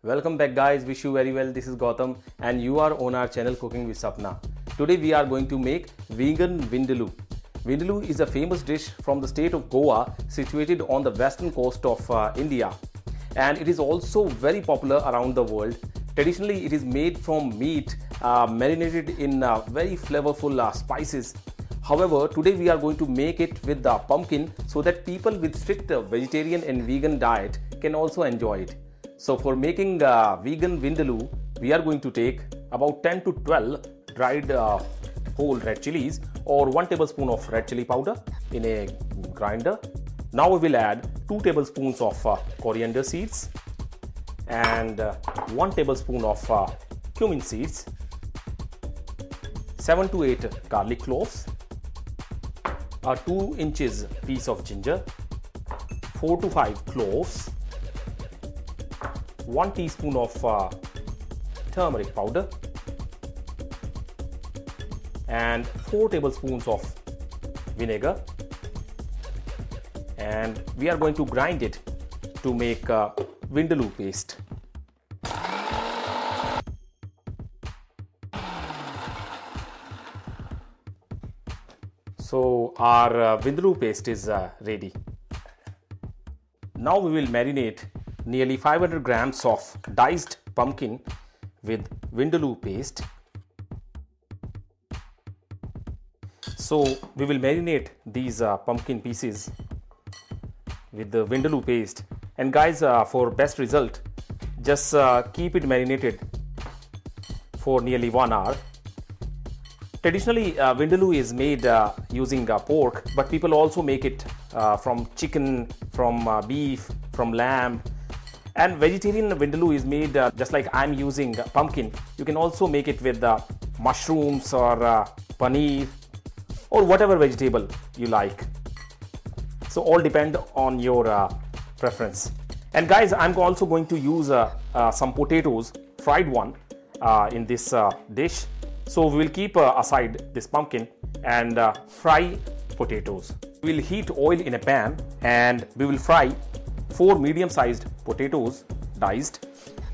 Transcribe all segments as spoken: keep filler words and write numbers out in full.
Welcome back guys, wish you very well. This is Gautam and you are on our channel Cooking with Sapna. Today we are going to make vegan vindaloo. Vindaloo is a famous dish from the state of Goa situated on the western coast of uh, India, and it is also very popular around the world. Traditionally it is made from meat uh, marinated in uh, very flavorful uh, spices. However, today we are going to make it with the pumpkin so that people with strict uh, vegetarian and vegan diet can also enjoy it. So for making uh, vegan vindaloo, we are going to take about ten to twelve dried uh, whole red chilies or one tablespoon of red chili powder in a grinder. Now we will add two tablespoons of uh, coriander seeds and uh, one tablespoon of uh, cumin seeds, seven to eight garlic cloves, a two inches piece of ginger, four to five cloves, one teaspoon of uh, turmeric powder, and four tablespoons of vinegar, and we are going to grind it to make uh, vindaloo paste. So our uh, vindaloo paste is uh, ready. Now we will marinate nearly five hundred grams of diced pumpkin with vindaloo paste. So we will marinate these uh, pumpkin pieces with the vindaloo paste, and guys, uh, for best result, just uh, keep it marinated for nearly one hour. Traditionally, uh, vindaloo is made uh, using uh, pork, but people also make it uh, from chicken, from uh, beef, from lamb. And vegetarian vindaloo is made uh, just like I'm using uh, pumpkin. You can also make it with uh, mushrooms or uh, paneer or whatever vegetable you like. So all depend on your uh, preference. And guys, I'm also going to use uh, uh, some potatoes, fried one, uh, in this uh, dish. So we will keep uh, aside this pumpkin and uh, fry potatoes. We will heat oil in a pan and we will fry four medium-sized potatoes diced.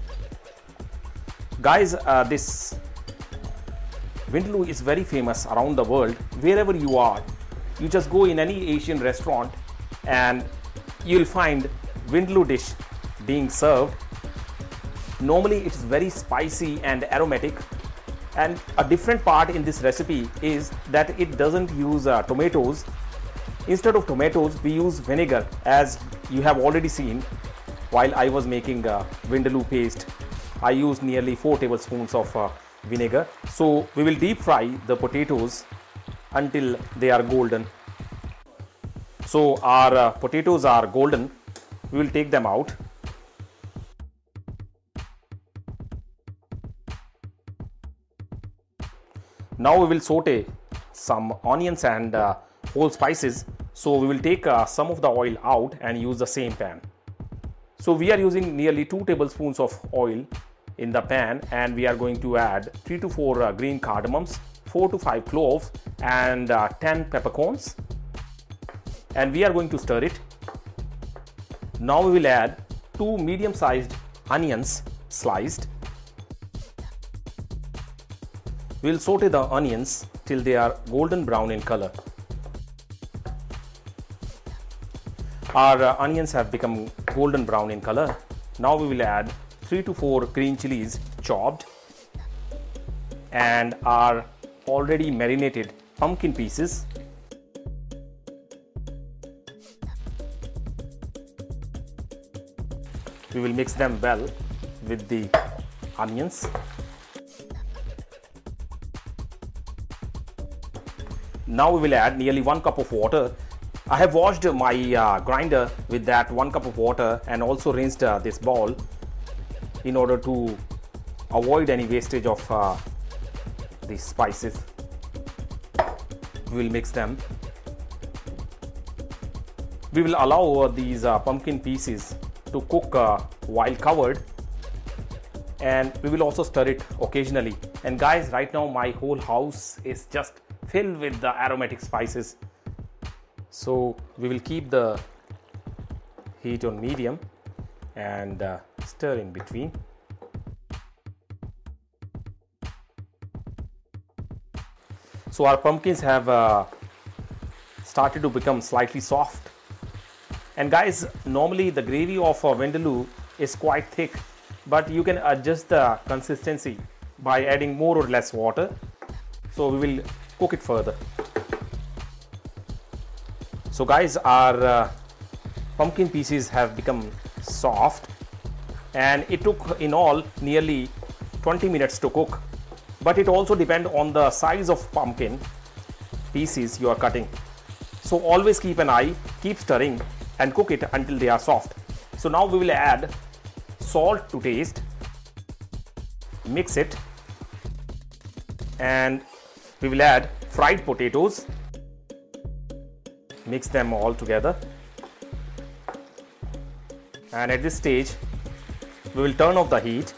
Guys, uh, this vindaloo is very famous around the world. Wherever you are, you just go in any Asian restaurant and you'll find vindaloo dish being served. Normally it is very spicy and aromatic, and a different part in this recipe is that it doesn't use uh, tomatoes. Instead of tomatoes, we use vinegar, as you have already seen while I was making uh, vindaloo paste. I used nearly four tablespoons of uh, vinegar. So we will deep fry the potatoes until they are golden. So our uh, potatoes are golden. We will take them out. Now we will saute some onions and uh, whole spices. So we will take uh, some of the oil out and use the same pan. So we are using nearly two tablespoons of oil in the pan, and we are going to add three to four uh, green cardamoms, four to five cloves, and uh, ten peppercorns. And we are going to stir it. Now we will add two medium-sized onions sliced. We will saute the onions till they are golden brown in color. Our uh, onions have become golden brown in color. Now we will add three to four green chilies chopped and our already marinated pumpkin pieces. We will mix them well with the onions. Now we will add nearly one cup of water. I have washed my uh, grinder with that one cup of water and also rinsed uh, this bowl in order to avoid any wastage of uh, these spices. We will mix them. We will allow uh, these uh, pumpkin pieces to cook uh, while covered, and we will also stir it occasionally. And guys, right now my whole house is just filled with the aromatic spices. So we will keep the heat on medium and uh, stir in between. So our pumpkins have uh, started to become slightly soft. And guys, normally the gravy of a vindaloo is quite thick, but you can adjust the consistency by adding more or less water. So we will cook it further. So guys, our uh, pumpkin pieces have become soft, and it took in all nearly twenty minutes to cook. But it also depends on the size of pumpkin pieces you are cutting. So always keep an eye, keep stirring and cook it until they are soft. So now we will add salt to taste, mix it, and we will add fried potatoes, mix them all together. And at this stage we will turn off the heat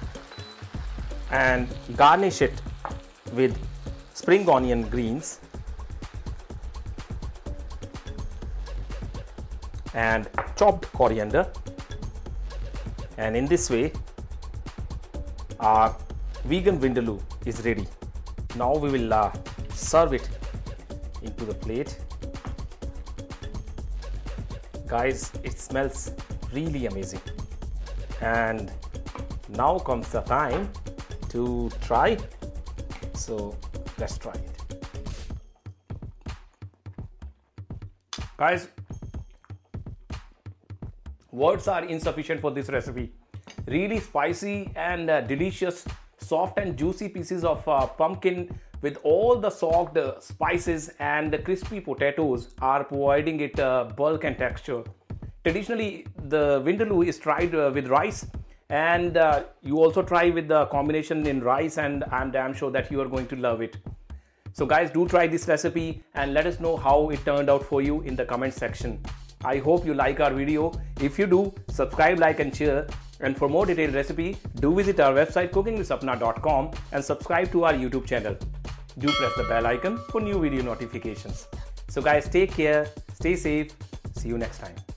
and garnish it with spring onion greens and chopped coriander. And in this way our vegan vindaloo is ready. Now we will uh, serve it into the plate. Guys, it smells really amazing. And now comes the time to try. So let's try it. Guys, words are insufficient for this recipe. Really spicy and uh, delicious, soft and juicy pieces of uh, pumpkin with all the soaked uh, spices and the crispy potatoes are providing it uh, bulk and texture. Traditionally, the vindaloo is tried uh, with rice, and uh, you also try with the combination in rice, and I'm damn sure that you are going to love it. So guys, do try this recipe and let us know how it turned out for you in the comment section. I hope you like our video. If you do, subscribe, like and share. And for more detailed recipe, do visit our website cooking with sapna dot com and subscribe to our YouTube channel. Do press the bell icon for new video notifications. So guys, take care, stay safe, see you next time.